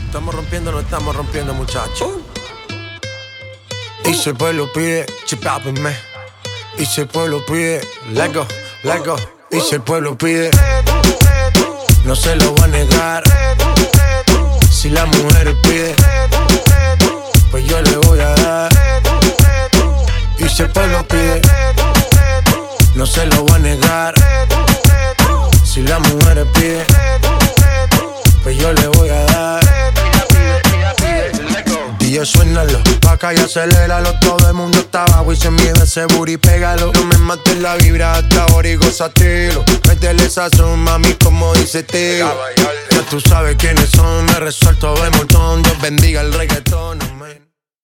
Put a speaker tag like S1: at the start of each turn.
S1: No estamos rompiendo, muchachos. Y si el pueblo pide, chipápenme. Y si el pueblo pide, let go, let go. Y si el pueblo pide, no se lo va a negar. Si la mujer pide, pues yo le voy a dar. Y si el pueblo pide, no se lo va a negar. Si la mujer pide, pues yo le voy a dar. DJ suénalo, pa' acá y aceléralo. Todo el mundo está abajo y se mide ese booty, pégalo. No me mates la vibra hasta ahora y gozatelo. Métele sazón, mami, como dice tío. Ya tú sabes quiénes son, me resuelto de montón. Dios bendiga el reggaetón, amén.